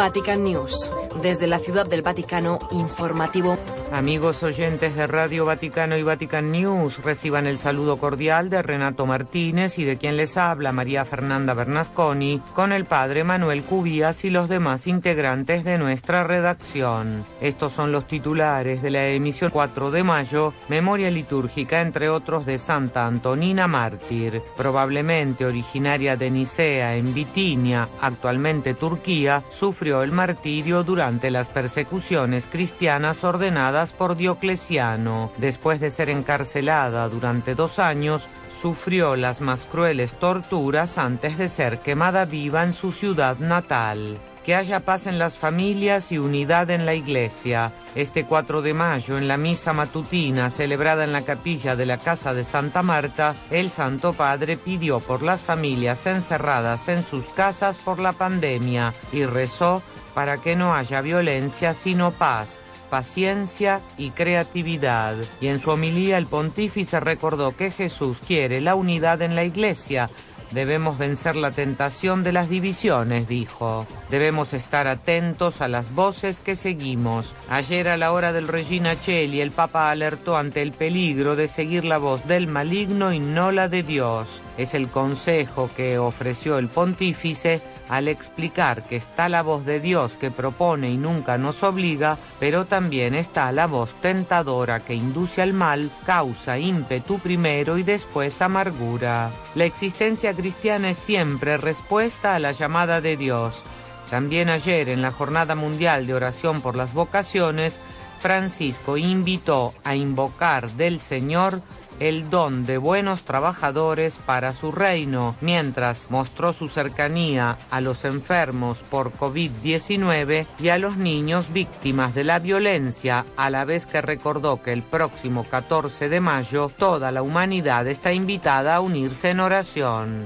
Vatican News. Desde la Ciudad del Vaticano, informativo. Amigos oyentes de Radio Vaticano y Vatican News, reciban el saludo cordial de Renato Martínez y de quien les habla María Fernanda Bernasconi, con el padre Manuel Cubías y los demás integrantes de nuestra redacción. Estos son los titulares de la emisión 4 de mayo, memoria litúrgica entre otros de Santa Antonina Mártir, probablemente originaria de Nicea en Bitinia, actualmente Turquía, sufrió el martirio durante las persecuciones cristianas ordenadas por Diocleciano. Después de ser encarcelada durante 2 años, sufrió las más crueles torturas antes de ser quemada viva en su ciudad natal. Que haya paz en las familias y unidad en la Iglesia. Este 4 de mayo, en la misa matutina celebrada en la capilla de la Casa de Santa Marta, el Santo Padre pidió por las familias encerradas en sus casas por la pandemia y rezó para que no haya violencia sino paz, paciencia y creatividad. Y en su homilía el pontífice recordó que Jesús quiere la unidad en la Iglesia. Debemos vencer la tentación de las divisiones, dijo. Debemos estar atentos a las voces que seguimos. Ayer a la hora del Regina Coeli, el Papa alertó ante el peligro de seguir la voz del maligno y no la de Dios. Es el consejo que ofreció el pontífice al explicar que está la voz de Dios que propone y nunca nos obliga, pero también está la voz tentadora que induce al mal, causa ímpetu primero y después amargura. La existencia cristiana es siempre respuesta a la llamada de Dios. También ayer, en la Jornada Mundial de Oración por las Vocaciones, Francisco invitó a invocar del Señor el don de buenos trabajadores para su reino, mientras mostró su cercanía a los enfermos por COVID-19 y a los niños víctimas de la violencia, a la vez que recordó que el próximo 14 de mayo toda la humanidad está invitada a unirse en oración.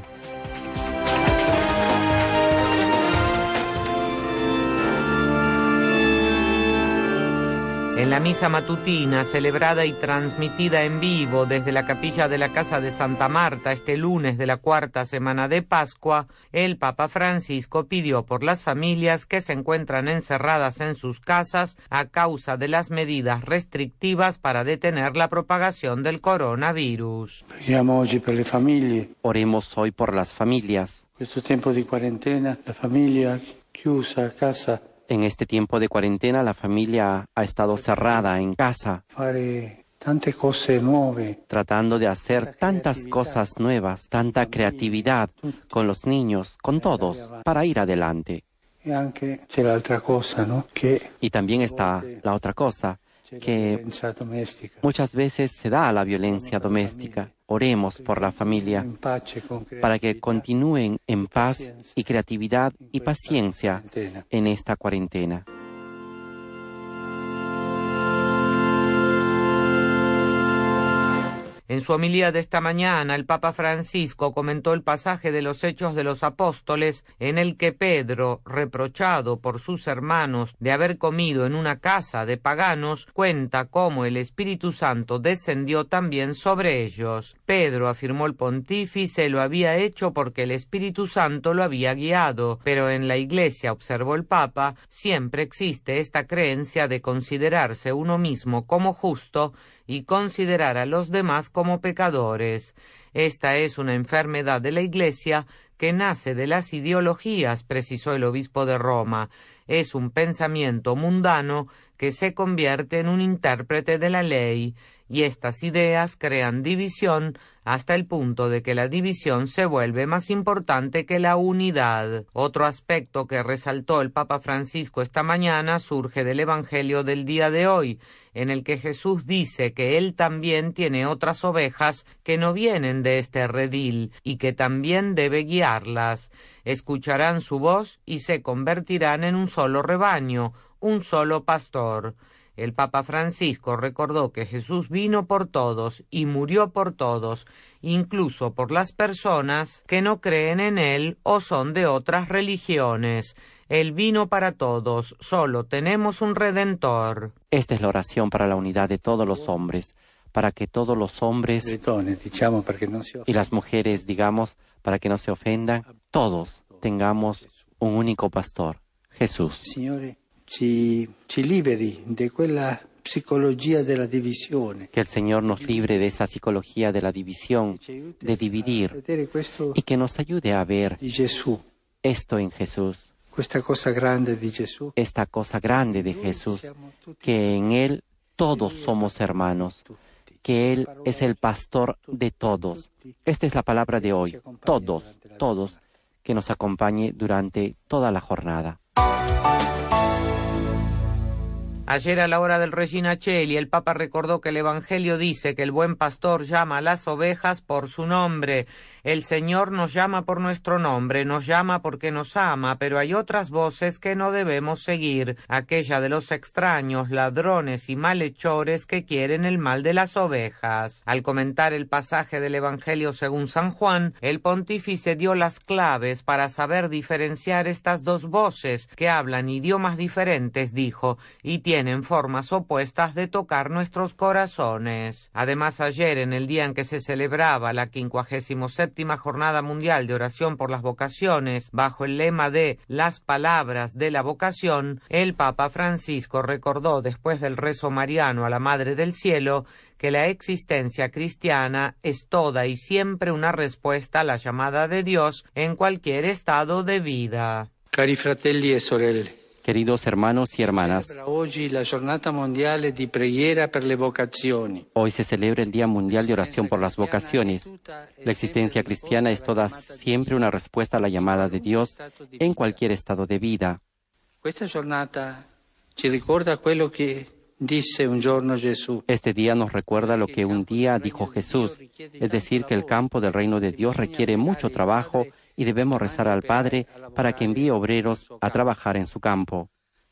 En la misa matutina, celebrada y transmitida en vivo desde la capilla de la Casa de Santa Marta este lunes de la 4ª semana de Pascua, el Papa Francisco pidió por las familias que se encuentran encerradas en sus casas a causa de las medidas restrictivas para detener la propagación del coronavirus. Oremos hoy por las familias. Questo tempo di quarantena, la familia chiusa a casa. En este tiempo de cuarentena, la familia ha estado cerrada en casa, tratando de hacer tantas cosas nuevas, tanta creatividad con los niños, con todos, para ir adelante. Y también está la otra cosa, que muchas veces se da la violencia doméstica. Oremos por la familia para que continúen en paz y creatividad y paciencia en esta cuarentena. En su homilía de esta mañana, el Papa Francisco comentó el pasaje de los Hechos de los Apóstoles en el que Pedro, reprochado por sus hermanos de haber comido en una casa de paganos, cuenta cómo el Espíritu Santo descendió también sobre ellos. Pedro, afirmó el pontífice, lo había hecho porque el Espíritu Santo lo había guiado, pero en la Iglesia, observó el Papa, siempre existe esta creencia de considerarse uno mismo como justo y considerar a los demás como pecadores. Esta es una enfermedad de la Iglesia que nace de las ideologías, precisó el obispo de Roma. Es un pensamiento mundano que se convierte en un intérprete de la ley, y estas ideas crean división hasta el punto de que la división se vuelve más importante que la unidad. Otro aspecto que resaltó el Papa Francisco esta mañana surge del Evangelio del día de hoy, en el que Jesús dice que Él también tiene otras ovejas que no vienen de este redil y que también debe guiarlas. Escucharán su voz y se convertirán en un solo rebaño, un solo pastor. El Papa Francisco recordó que Jesús vino por todos y murió por todos, incluso por las personas que no creen en Él o son de otras religiones. Él vino para todos, solo tenemos un Redentor. Esta es la oración para la unidad de todos los hombres, para que todos los hombres y las mujeres, digamos, para que no se ofendan, todos tengamos un único pastor, Jesús. Signore, ci liberi de quella psicología de la divisione. Que el Señor nos libre de esa psicología de la división, de dividir, y que nos ayude a ver esto en Jesús, esta cosa grande de Jesús, que en Él todos somos hermanos, que Él es el pastor de todos. Esta es la palabra de hoy, todos, que nos acompañe durante toda la jornada. Ayer a la hora del Regina Coeli, el Papa recordó que el Evangelio dice que el buen pastor llama a las ovejas por su nombre. El Señor nos llama por nuestro nombre, nos llama porque nos ama, pero hay otras voces que no debemos seguir, aquella de los extraños, ladrones y malhechores que quieren el mal de las ovejas. Al comentar el pasaje del Evangelio según San Juan, el pontífice dio las claves para saber diferenciar estas dos voces que hablan idiomas diferentes, dijo, y tienen formas opuestas de tocar nuestros corazones. Además, ayer, en el día en que se celebraba la 57ª Jornada Mundial de Oración por las Vocaciones, bajo el lema de Las Palabras de la Vocación, el Papa Francisco recordó, después del rezo mariano a la Madre del Cielo, que la existencia cristiana es toda y siempre una respuesta a la llamada de Dios en cualquier estado de vida. Cari fratelli e sorelle, queridos hermanos y hermanas, hoy se celebra el Día Mundial de Oración por las Vocaciones. La existencia cristiana es toda siempre una respuesta a la llamada de Dios en cualquier estado de vida. Este día nos recuerda lo que un día dijo Jesús, es decir, que el campo del reino de Dios requiere mucho trabajo y debemos rezar al Padre para que envíe obreros a trabajar en su campo.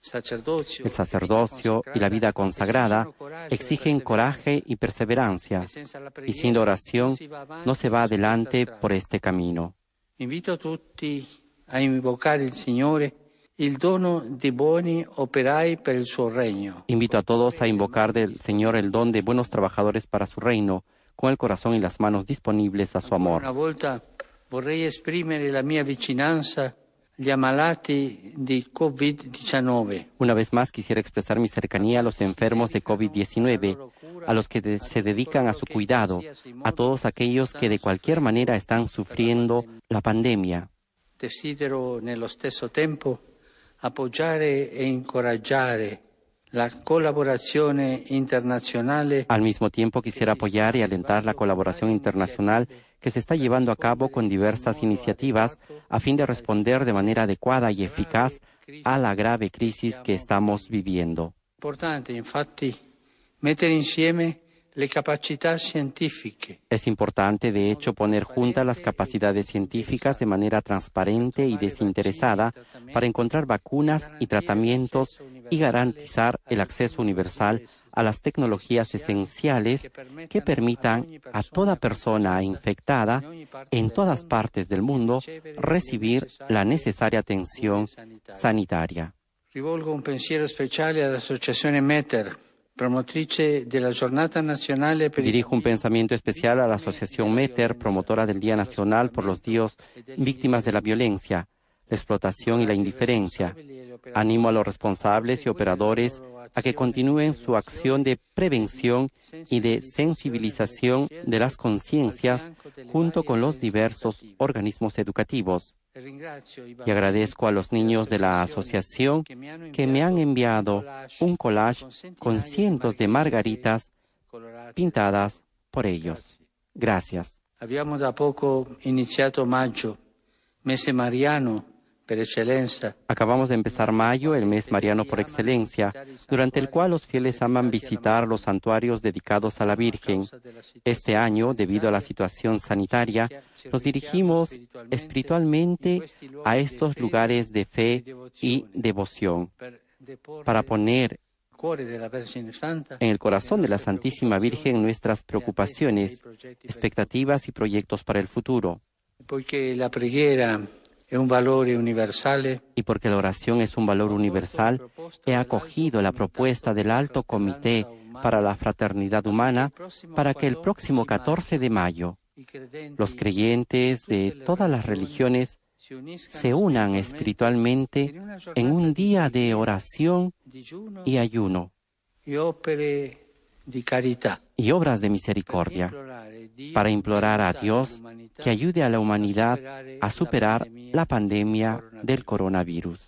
El sacerdocio y la vida consagrada exigen coraje y perseverancia, y sin oración no se va adelante por este camino. Invito a tutti a invocar il Signore, il dono di buoni operai per il suo regno. Invito a todos a invocar del Señor el don de buenos trabajadores para su reino, con el corazón y las manos disponibles a su amor. Una volta vorrei esprimere la mia vicinanza agli ammalati di Covid-19. Una vez más quisiera expresar mi cercanía a los enfermos de COVID-19, a los que se dedican a su cuidado, a todos aquellos que de cualquier manera están sufriendo la pandemia. Desidero nello stesso tempo appoggiare e incoraggiare la colaborazione internazionale. Al mismo tiempo quisiera apoyar y alentar la colaboración internacional que se está llevando a cabo con diversas iniciativas a fin de responder de manera adecuada y eficaz a la grave crisis que estamos viviendo. Importante, infatti, mettere insieme le capacità scientifiche. Es importante, de hecho, poner juntas las capacidades científicas de manera transparente y desinteresada para encontrar vacunas y tratamientos y garantizar el acceso universal a las tecnologías esenciales que permitan a toda persona infectada en todas partes del mundo recibir la necesaria atención sanitaria. Rivolgo un pensiero speciale all'associazione Meter, promotrice de la Jornada Nacional. Dirijo un pensamiento especial a la Asociación Meter, promotora del Día Nacional por los Dios víctimas de la violencia, la explotación y la indiferencia. Animo a los responsables y operadores a que continúen su acción de prevención y de sensibilización de las conciencias junto con los diversos organismos educativos. Y agradezco a los niños de la asociación que me han enviado un collage con cientos de margaritas pintadas por ellos. Gracias. Abbiamo da poco iniziato maggio, mese mariano per eccellenza. Acabamos de empezar mayo, el mes mariano por excelencia, durante el cual los fieles aman visitar los santuarios dedicados a la Virgen. Este año, debido a la situación sanitaria, nos dirigimos espiritualmente a estos lugares de fe y devoción para poner en el corazón de la Santísima Virgen nuestras preocupaciones, expectativas y proyectos para el futuro. Porque la preghiera es un valor universal. Y porque la oración es un valor universal, he acogido la propuesta del Alto Comité para la Fraternidad Humana para que el próximo 14 de mayo los creyentes de todas las religiones se unan espiritualmente en un día de oración y ayuno y obras de misericordia para implorar a Dios que ayude a la humanidad a superar la pandemia del coronavirus.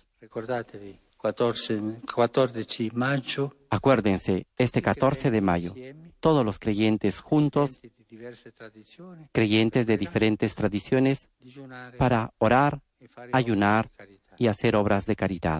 Acuérdense, este 14 de mayo, todos los creyentes juntos, creyentes de diferentes tradiciones, para orar, ayunar y hacer obras de caridad.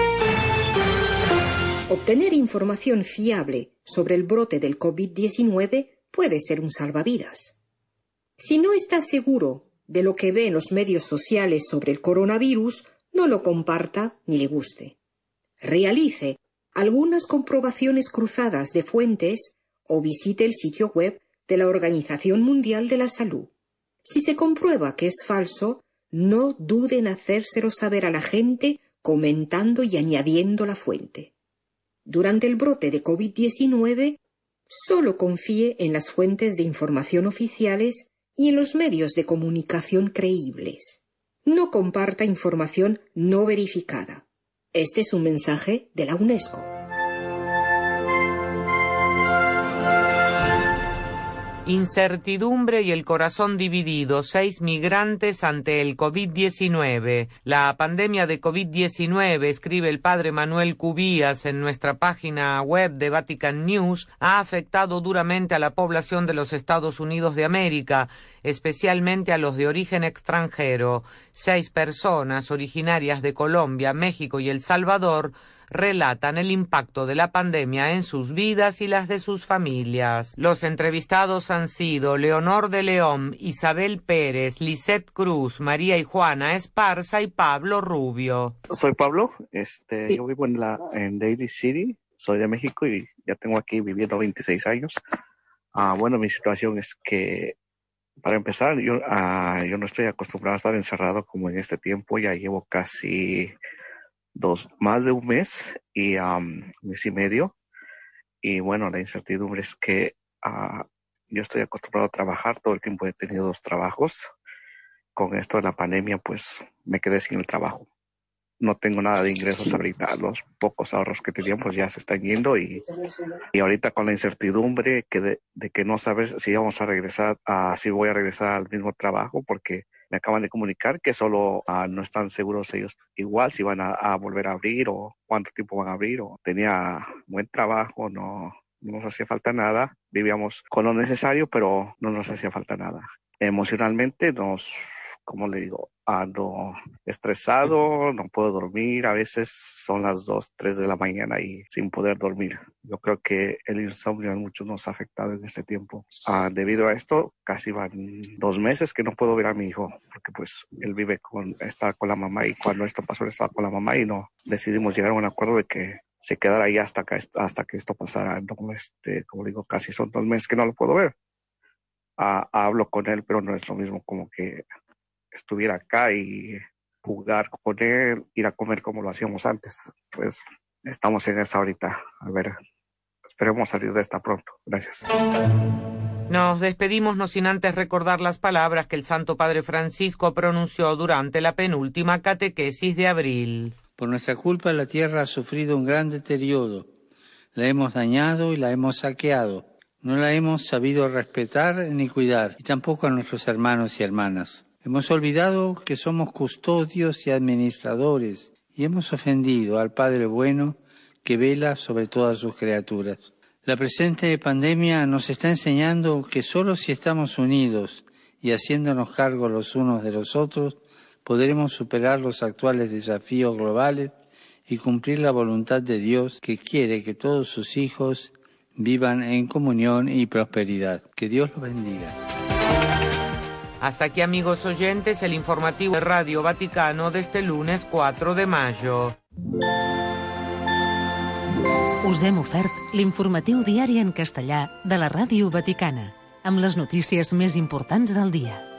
Obtener información fiable sobre el brote del COVID-19 puede ser un salvavidas. Si no está seguro de lo que ve en los medios sociales sobre el coronavirus, no lo comparta ni le guste. Realice algunas comprobaciones cruzadas de fuentes o visite el sitio web de la Organización Mundial de la Salud. Si se comprueba que es falso, no dude en hacérselo saber a la gente comentando y añadiendo la fuente. Durante el brote de COVID-19, solo confíe en las fuentes de información oficiales y en los medios de comunicación creíbles. No comparta información no verificada. Este es un mensaje de la UNESCO. Incertidumbre y el corazón dividido. 6 migrantes ante el COVID-19. La pandemia de COVID-19, escribe el padre Manuel Cubías en nuestra página web de Vatican News, ha afectado duramente a la población de los Estados Unidos de América, especialmente a los de origen extranjero. 6 personas originarias de Colombia, México y El Salvador relatan el impacto de la pandemia en sus vidas y las de sus familias. Los entrevistados han sido Leonor de León, Isabel Pérez, Lisette Cruz, María y Juana Esparza y Pablo Rubio. Soy Pablo, yo vivo en Daly City, soy de México y ya tengo aquí viviendo 26 años. Bueno, mi situación es que, para empezar, yo no estoy acostumbrado a estar encerrado como en este tiempo. Ya llevo casi más de un mes y mes y medio. Y bueno, la incertidumbre es que yo estoy acostumbrado a trabajar, todo el tiempo he tenido 2 trabajos. Con esto de la pandemia, pues me quedé sin el trabajo. No tengo nada de ingresos ahorita, los pocos ahorros que tenía pues ya se están yendo y ahorita con la incertidumbre de que no saber si vamos a regresar, si voy a regresar al mismo trabajo, porque me acaban de comunicar que solo no están seguros ellos igual si van a volver a abrir o cuánto tiempo van a abrir. O tenía buen trabajo, no nos hacía falta nada, vivíamos con lo necesario, pero no nos hacía falta nada. Emocionalmente como le digo, ando estresado, no puedo dormir, a veces son las 2, 3 de la mañana y sin poder dormir. Yo creo que el insomnio a muchos nos ha afectado en este tiempo. Debido a esto, casi van 2 meses que no puedo ver a mi hijo, porque pues él está con la mamá y cuando esto pasó él estaba con la mamá y no decidimos llegar a un acuerdo de que se quedara ahí hasta que esto pasara. No, como digo, casi son 2 meses que no lo puedo ver. Hablo con él, pero no es lo mismo como que estuviera acá y jugar con él, ir a comer como lo hacíamos antes. Pues estamos en esa ahorita. A ver, esperemos salir de esta pronto. Gracias. Nos despedimos no sin antes recordar las palabras que el Santo Padre Francisco pronunció durante la penúltima catequesis de abril. Por nuestra culpa la tierra ha sufrido un gran deterioro. La hemos dañado y la hemos saqueado. No la hemos sabido respetar ni cuidar, y tampoco a nuestros hermanos y hermanas. Hemos olvidado que somos custodios y administradores y hemos ofendido al Padre bueno que vela sobre todas sus criaturas. La presente pandemia nos está enseñando que solo si estamos unidos y haciéndonos cargo los unos de los otros, podremos superar los actuales desafíos globales y cumplir la voluntad de Dios que quiere que todos sus hijos vivan en comunión y prosperidad. Que Dios los bendiga. Hasta aquí, amigos oyentes, el informativo de Radio Vaticano de este lunes 4 de mayo. Us hem ofert l'informatiu diari en castellà de la Ràdio Vaticana, amb les notícies més importants del dia.